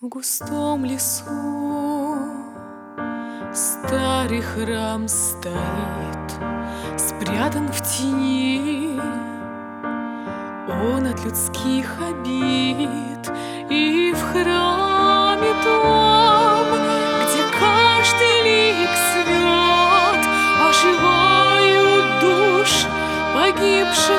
В густом лесу старый храм стоит, спрятан в тени. Он от людских обид, и в храме том, где каждый лик свят, оживают души погибших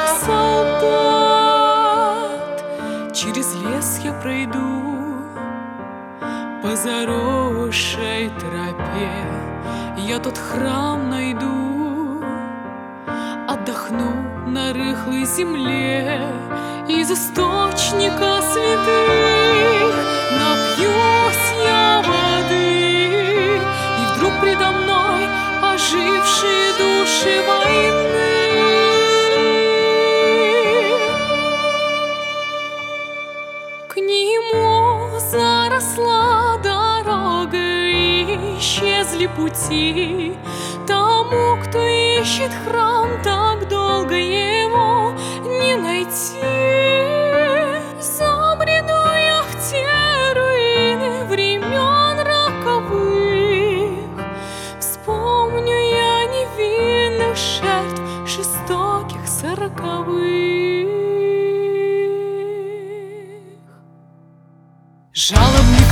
солдат. Через лес я пройду по заросшей тропе, я тот храм найду, отдохну на рыхлой земле из источника святых. Напьюсь я воды, и вдруг предо мной ожившие души войны. К нему заросла дорога, и исчезли пути. Тому, кто ищет храм, так долго его не найти. Забреду я в те руины времен роковых, вспомню я невинных жертв жестоких 40-х. Жалобный